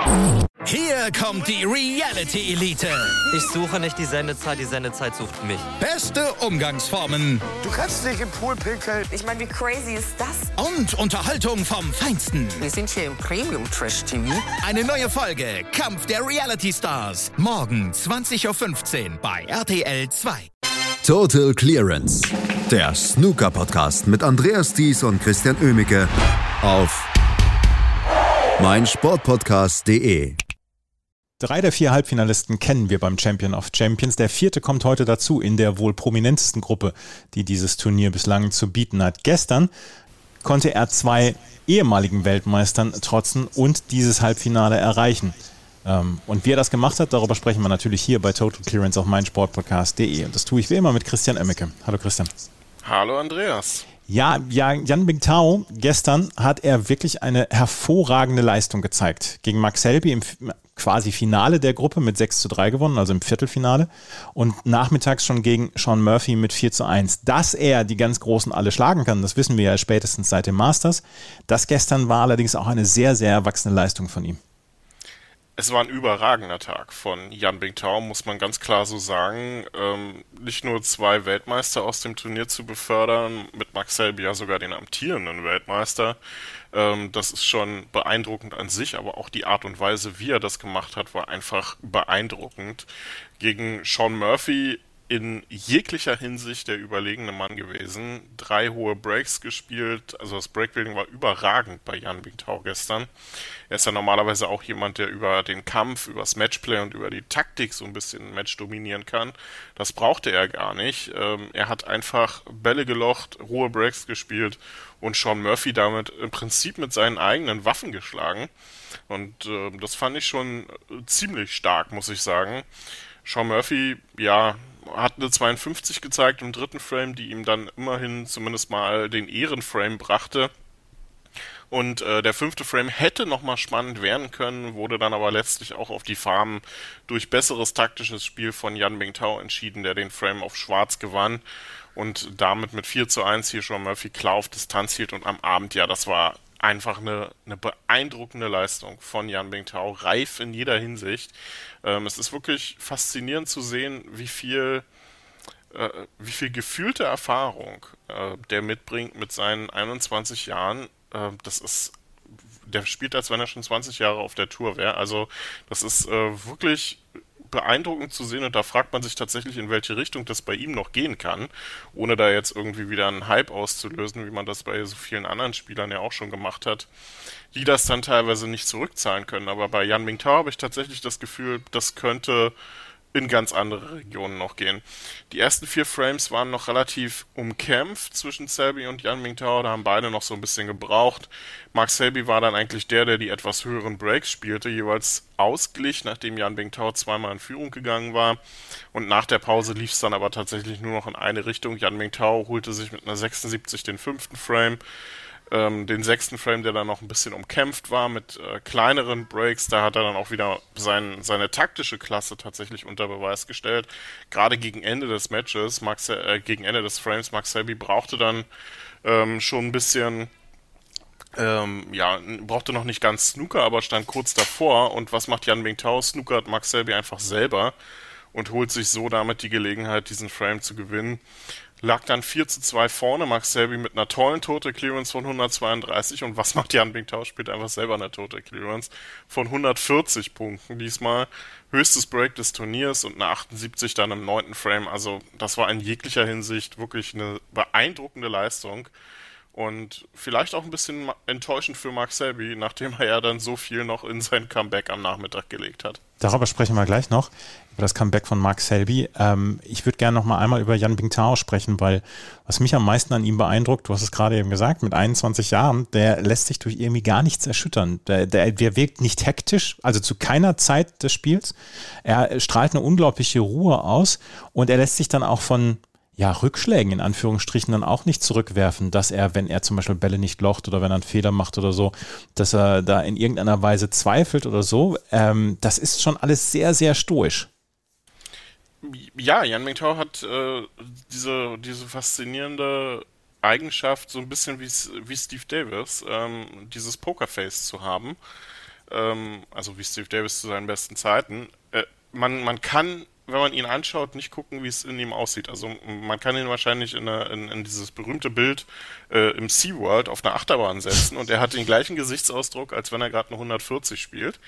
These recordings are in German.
Hier kommt die Reality Elite. Ich suche nicht die Sendezeit sucht mich. Beste Umgangsformen. Du kannst nicht im Pool pinkeln. Ich meine, wie crazy ist das? Und Unterhaltung vom Feinsten. Wir sind hier im Premium-Trash-TV. Eine neue Folge Kampf der Reality Stars. Morgen 20.15 Uhr bei RTL 2. Total Clearance. Der Snooker-Podcast mit Andreas Thies und Christian Oemicke auf meinsportpodcast.de. 3 der 4 Halbfinalisten kennen wir beim Champion of Champions. Der 4. kommt heute dazu in der wohl prominentesten Gruppe, die dieses Turnier bislang zu bieten hat. Gestern konnte er 2 ehemaligen Weltmeistern trotzen und dieses Halbfinale erreichen. Und wie er das gemacht hat, darüber sprechen wir natürlich hier bei Total Clearance auf meinsportpodcast.de. Und das tue ich wie immer mit Christian Oemicke. Hallo Christian. Hallo Andreas. Ja, Yan Bingtao, gestern hat er wirklich eine hervorragende Leistung gezeigt. Gegen Max Selby im quasi Finale der Gruppe mit 6:3 gewonnen, also im Viertelfinale. Und nachmittags schon gegen Sean Murphy mit 4:1. Dass er die ganz Großen alle schlagen kann, das wissen wir ja spätestens seit dem Masters. Das gestern war allerdings auch eine sehr, sehr erwachsene Leistung von ihm. Es war ein überragender Tag von Yan Bingtao, muss man ganz klar so sagen. Nicht nur 2 Weltmeister aus dem Turnier zu befördern, mit Max Selby ja sogar den amtierenden Weltmeister. Das ist schon beeindruckend an sich, aber auch die Art und Weise, wie er das gemacht hat, war einfach beeindruckend. Gegen Sean Murphy in jeglicher Hinsicht der überlegene Mann gewesen. 3 hohe Breaks gespielt, also das Breakbuilding war überragend bei Yan Bingtao gestern. Er ist ja normalerweise auch jemand, der über den Kampf, über das Matchplay und über die Taktik so ein bisschen ein Match dominieren kann. Das brauchte er gar nicht. Er hat einfach Bälle gelocht, hohe Breaks gespielt und Sean Murphy damit im Prinzip mit seinen eigenen Waffen geschlagen. Und das fand ich schon ziemlich stark, muss ich sagen. Sean Murphy, ja, hat eine 52 gezeigt im 3. Frame, die ihm dann immerhin zumindest mal den Ehrenframe brachte. Und der 5. Frame hätte nochmal spannend werden können, wurde dann aber letztlich auch auf die Farben durch besseres taktisches Spiel von Yan Bingtao entschieden, der den Frame auf Schwarz gewann und damit mit 4:1 hier schon Murphy klar auf Distanz hielt. Und am Abend, ja, das war einfach eine beeindruckende Leistung von Yan Bingtao, reif in jeder Hinsicht. Es ist wirklich faszinierend zu sehen, wie viel gefühlte Erfahrung der mitbringt mit seinen 21 Jahren. Der spielt, als wenn er schon 20 Jahre auf der Tour wäre. Also das ist wirklich beeindruckend zu sehen und da fragt man sich tatsächlich, in welche Richtung das bei ihm noch gehen kann, ohne da jetzt irgendwie wieder einen Hype auszulösen, wie man das bei so vielen anderen Spielern ja auch schon gemacht hat, die das dann teilweise nicht zurückzahlen können. Aber bei Yan Bingtao habe ich tatsächlich das Gefühl, das könnte in ganz andere Regionen noch gehen. Die ersten 4 Frames waren noch relativ umkämpft zwischen Selby und Yan Bingtao, da haben beide noch so ein bisschen gebraucht. Max Selby war dann eigentlich der die etwas höheren Breaks spielte, jeweils ausglich, nachdem Yan Bingtao 2-mal in Führung gegangen war. Und nach der Pause lief es dann aber tatsächlich nur noch in eine Richtung. Yan Bingtao holte sich mit einer 76 den 5. Frame. Den 6. Frame, der dann noch ein bisschen umkämpft war mit kleineren Breaks, da hat er dann auch wieder seine taktische Klasse tatsächlich unter Beweis gestellt. Gerade gegen Ende des Matches, gegen Ende des Frames, Max Selby brauchte dann schon ein bisschen, brauchte noch nicht ganz Snooker, aber stand kurz davor. Und was macht Yan Bingtao? Snookert Max Selby einfach selber und holt sich so damit die Gelegenheit, diesen Frame zu gewinnen. Lag dann 4:2 vorne, Max Selby mit einer tollen Total Clearance von 132 und was macht Yan Bingtao? Spielt einfach selber eine Total Clearance von 140 Punkten diesmal. Höchstes Break des Turniers und eine 78 dann im 9. Frame. Also das war in jeglicher Hinsicht wirklich eine beeindruckende Leistung und vielleicht auch ein bisschen enttäuschend für Max Selby, nachdem er ja dann so viel noch in sein Comeback am Nachmittag gelegt hat. Darüber sprechen wir gleich noch, über das Comeback von Max Selby. Ich würde gerne noch mal einmal über Yan Bingtao sprechen, weil was mich am meisten an ihm beeindruckt, du hast es gerade eben gesagt, mit 21 Jahren, der lässt sich durch irgendwie gar nichts erschüttern. Der wirkt nicht hektisch, also zu keiner Zeit des Spiels. Er strahlt eine unglaubliche Ruhe aus und er lässt sich dann auch von Rückschlägen in Anführungsstrichen dann auch nicht zurückwerfen, dass er, wenn er zum Beispiel Bälle nicht locht oder wenn er einen Fehler macht oder so, dass er da in irgendeiner Weise zweifelt oder so. Das ist schon alles sehr, sehr stoisch. Ja, Yan Bingtao hat diese faszinierende Eigenschaft, so ein bisschen wie Steve Davis, dieses Pokerface zu haben. also wie Steve Davis zu seinen besten Zeiten. Man kann, wenn man ihn anschaut, nicht gucken, wie es in ihm aussieht. Also man kann ihn wahrscheinlich in dieses berühmte Bild im SeaWorld auf einer Achterbahn setzen und er hat den gleichen Gesichtsausdruck, als wenn er gerade eine 140 spielt.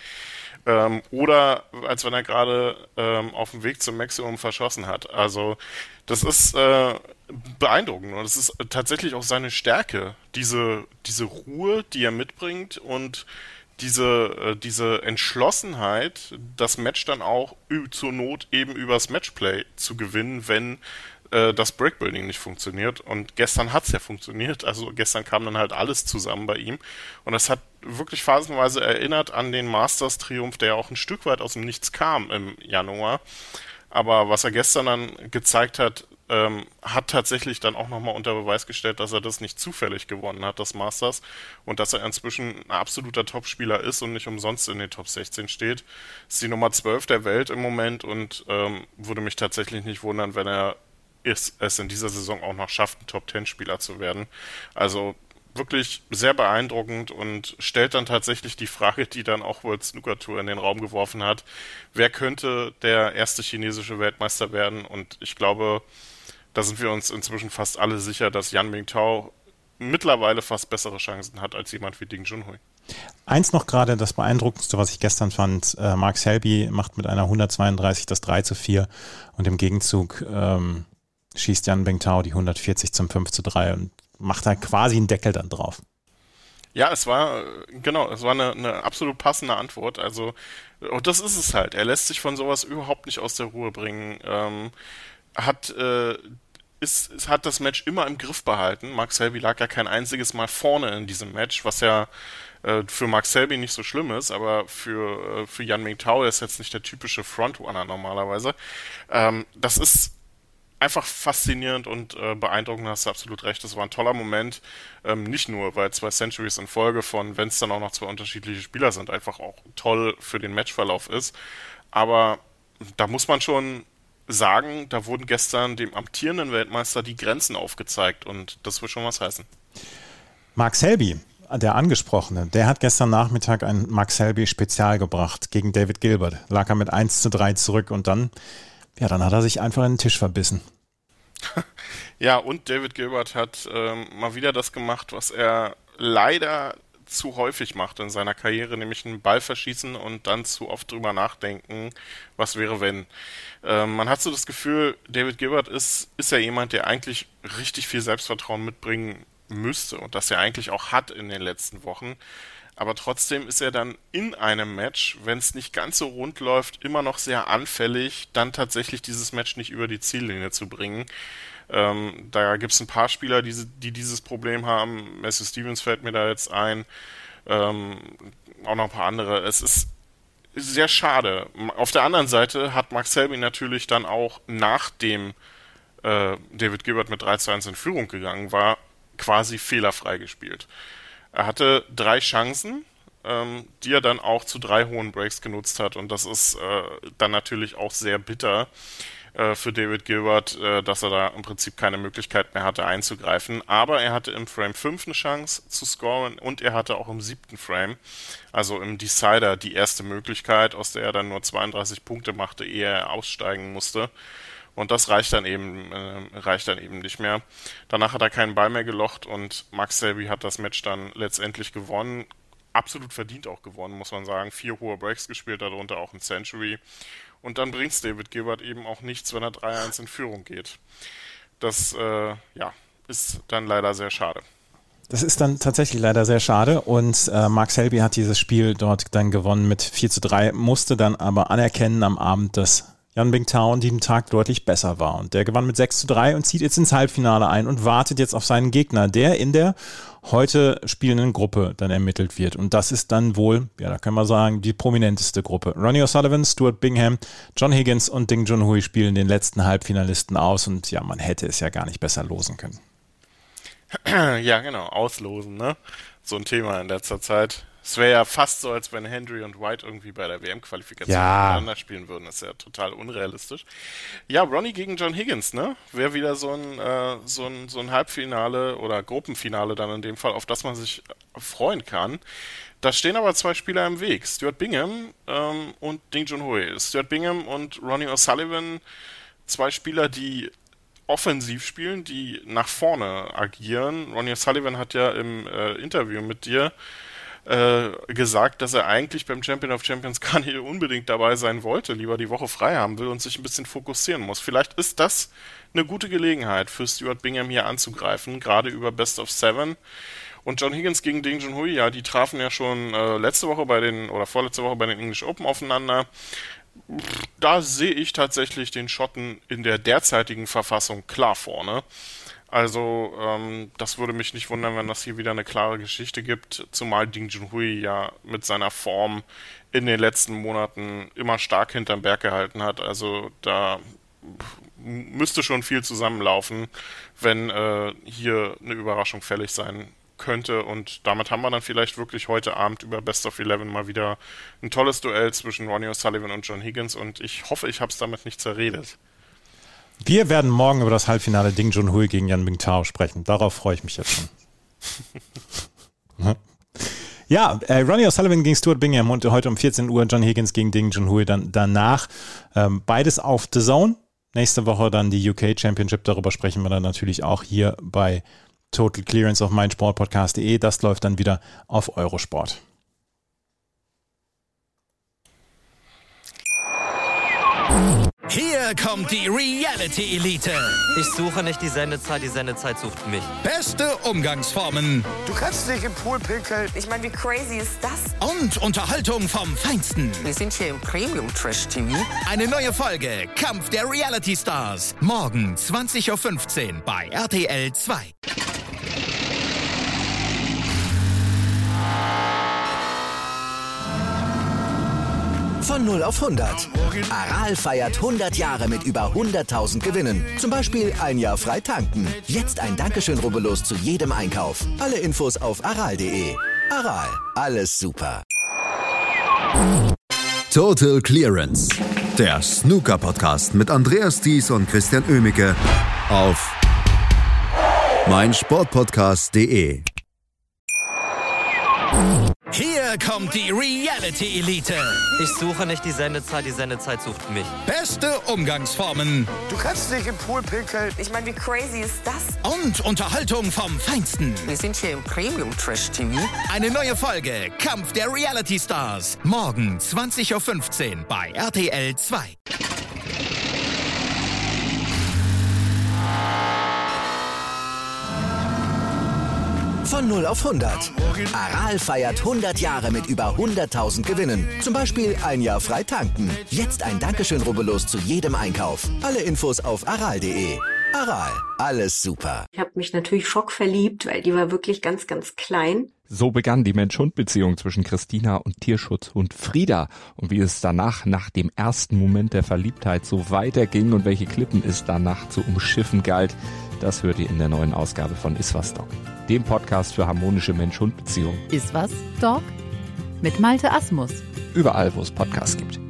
Oder als wenn er gerade auf dem Weg zum Maximum verschossen hat. Also das ist beeindruckend und das ist tatsächlich auch seine Stärke, diese Ruhe, die er mitbringt und diese Entschlossenheit, das Match dann auch zur Not eben übers Matchplay zu gewinnen, wenn das Breakbuilding nicht funktioniert. Und gestern hat's ja funktioniert. Also gestern kam dann halt alles zusammen bei ihm. Und das hat wirklich phasenweise erinnert an den Masters-Triumph, der ja auch ein Stück weit aus dem Nichts kam im Januar. Aber was er gestern dann gezeigt hat, hat tatsächlich dann auch nochmal unter Beweis gestellt, dass er das nicht zufällig gewonnen hat, das Masters, und dass er inzwischen ein absoluter Topspieler ist und nicht umsonst in den Top 16 steht. Ist die Nummer 12 der Welt im Moment und würde mich tatsächlich nicht wundern, wenn er es in dieser Saison auch noch schafft, ein Top-10-Spieler zu werden. Also wirklich sehr beeindruckend und stellt dann tatsächlich die Frage, die dann auch World Snooker Tour in den Raum geworfen hat, wer könnte der erste chinesische Weltmeister werden? Und ich glaube, da sind wir uns inzwischen fast alle sicher, dass Yan Bingtao mittlerweile fast bessere Chancen hat als jemand wie Ding Junhui. Eins noch gerade, das Beeindruckendste, was ich gestern fand, Mark Selby macht mit einer 132 das 3:4 und im Gegenzug schießt Yan Bingtao die 140 zum 5:3 und macht da quasi einen Deckel dann drauf. Ja, es war eine absolut passende Antwort. Also, und das ist es halt. Er lässt sich von sowas überhaupt nicht aus der Ruhe bringen. Hat das Match immer im Griff behalten. Mark Selby lag ja kein einziges Mal vorne in diesem Match, was ja für Mark Selby nicht so schlimm ist, aber für Yan Bingtao, der ist jetzt nicht der typische Frontrunner normalerweise. Das ist einfach faszinierend und beeindruckend, hast du absolut recht. Das war ein toller Moment. Nicht nur, weil 2 Centuries in Folge von, wenn es dann auch noch 2 unterschiedliche Spieler sind, einfach auch toll für den Matchverlauf ist. Aber da muss man schon sagen, da wurden gestern dem amtierenden Weltmeister die Grenzen aufgezeigt und das will schon was heißen. Mark Selby, der Angesprochene, der hat gestern Nachmittag ein Mark Selby Spezial gebracht gegen David Gilbert. Lag er mit 1:3 zurück und dann hat er sich einfach in den Tisch verbissen. Ja, und David Gilbert hat mal wieder das gemacht, was er leider zu häufig macht in seiner Karriere, nämlich einen Ball verschießen und dann zu oft drüber nachdenken, was wäre wenn. Man hat so das Gefühl, David Gilbert ist ja jemand, der eigentlich richtig viel Selbstvertrauen mitbringen müsste und das er eigentlich auch hat in den letzten Wochen. Aber trotzdem ist er dann in einem Match, wenn es nicht ganz so rund läuft, immer noch sehr anfällig, dann tatsächlich dieses Match nicht über die Ziellinie zu bringen. Da gibt es ein paar Spieler, die dieses Problem haben. Matthew Stevens fällt mir da jetzt ein. Auch noch ein paar andere. Es ist sehr schade. Auf der anderen Seite hat Mark Selby natürlich dann auch, nachdem David Gilbert mit 3:1 in Führung gegangen war, quasi fehlerfrei gespielt. Er hatte 3 Chancen, die er dann auch zu 3 hohen Breaks genutzt hat. Und das ist dann natürlich auch sehr bitter für David Gilbert, dass er da im Prinzip keine Möglichkeit mehr hatte einzugreifen. Aber er hatte im Frame 5 eine Chance zu scoren und er hatte auch im 7. Frame, also im Decider, die erste Möglichkeit, aus der er dann nur 32 Punkte machte, ehe er aussteigen musste. Und das reicht dann eben nicht mehr. Danach hat er keinen Ball mehr gelocht und Mark Selby hat das Match dann letztendlich gewonnen. Absolut verdient auch gewonnen, muss man sagen. 4 hohe Breaks gespielt, darunter auch ein Century. Und dann bringt's David Gilbert eben auch nichts, wenn er 3:1 in Führung geht. Das ist dann leider sehr schade. Das ist dann tatsächlich leider sehr schade und Mark Selby hat dieses Spiel dort dann gewonnen mit 4:3, musste dann aber anerkennen am Abend, dass Yan Bingtao an diesem Tag deutlich besser war. Und der gewann mit 6:3 und zieht jetzt ins Halbfinale ein und wartet jetzt auf seinen Gegner, der in der heute spielenden Gruppe dann ermittelt wird. Und das ist dann wohl, da können wir sagen, die prominenteste Gruppe. Ronnie O'Sullivan, Stuart Bingham, John Higgins und Ding Junhui spielen den letzten Halbfinalisten aus. Und ja, man hätte es ja gar nicht besser losen können. Ja, genau, auslosen, ne? So ein Thema in letzter Zeit. Es wäre ja fast so, als wenn Hendry und White irgendwie bei der WM-Qualifikation miteinander spielen würden. Das ist ja total unrealistisch. Ja, Ronnie gegen John Higgins, ne? Wäre wieder so ein Halbfinale oder Gruppenfinale dann in dem Fall, auf das man sich freuen kann. Da stehen aber zwei Spieler im Weg, Stuart Bingham und Ding Junhui. Stuart Bingham und Ronnie O'Sullivan, zwei Spieler, die offensiv spielen, die nach vorne agieren. Ronnie O'Sullivan hat ja im Interview mit dir gesagt, dass er eigentlich beim Champion of Champions gar nicht unbedingt dabei sein wollte, lieber die Woche frei haben will und sich ein bisschen fokussieren muss. Vielleicht ist das eine gute Gelegenheit für Stuart Bingham hier anzugreifen, gerade über Best of 7. Und John Higgins gegen Ding Junhui, ja, die trafen ja schon vorletzte Woche bei den English Open aufeinander. Da sehe ich tatsächlich den Schotten in der derzeitigen Verfassung klar vorne. Also das würde mich nicht wundern, wenn das hier wieder eine klare Geschichte gibt, zumal Ding Junhui ja mit seiner Form in den letzten Monaten immer stark hinterm Berg gehalten hat. Also da müsste schon viel zusammenlaufen, wenn hier eine Überraschung fällig sein könnte. Und damit haben wir dann vielleicht wirklich heute Abend über Best of 11 mal wieder ein tolles Duell zwischen Ronnie O'Sullivan und John Higgins. Und ich hoffe, ich habe es damit nicht zerredet. Wir werden morgen über das Halbfinale Ding Junhui gegen Yan Bingtao sprechen. Darauf freue ich mich jetzt schon. Ja, Ronnie O'Sullivan gegen Stuart Bingham und heute um 14 Uhr John Higgins gegen Ding Junhui. Dann danach beides auf The Zone. Nächste Woche dann die UK Championship. Darüber sprechen wir dann natürlich auch hier bei Total Clearance auf meinsportpodcast.de. Das läuft dann wieder auf Eurosport. Hier kommt die Reality Elite. Ich suche nicht die Sendezeit sucht mich. Beste Umgangsformen Du kannst nicht im Pool pinkeln. Ich meine, wie crazy ist das? und Unterhaltung vom Feinsten. Wir sind hier im Premium Trash TV. Eine neue Folge Kampf der Reality Stars. Morgen 20.15 Uhr bei RTL 2. Von 0 auf 100. Aral feiert 100 Jahre mit über 100.000 Gewinnen. Zum Beispiel ein Jahr frei tanken. Jetzt ein Dankeschön, rubbellos zu jedem Einkauf. Alle Infos auf aral.de. Aral, alles super. Total Clearance. Der Snooker-Podcast mit Andreas Thies und Christian Oemicke auf meinsportpodcast.de. Hier kommt die Reality Elite. Ich suche nicht die Sendezeit sucht mich. Beste Umgangsformen Du kannst nicht im Pool pinkeln. Ich meine, wie crazy ist das? und Unterhaltung vom Feinsten. Wir sind hier im Premium Trash TV. Eine neue Folge Kampf der Reality Stars. Morgen 20.15 Uhr bei RTL 2. Von 0 auf 100. Aral feiert 100 Jahre mit über 100.000 Gewinnen. Zum Beispiel ein Jahr frei tanken. Jetzt ein Dankeschön, rubbellos zu jedem Einkauf. Alle Infos auf aral.de. Aral, alles super. Ich habe mich natürlich schockverliebt, weil die war wirklich ganz, ganz klein. So begann die Mensch-Hund-Beziehung zwischen Christina und Tierschutzhund Frieda. Und wie es danach, nach dem ersten Moment der Verliebtheit, so weiterging und welche Klippen es danach zu umschiffen galt, das hört ihr in der neuen Ausgabe von Iswas Dog, dem Podcast für harmonische Mensch-Hund-Beziehungen. Iswas Dog? Mit Malte Asmus. Überall, wo es Podcasts gibt.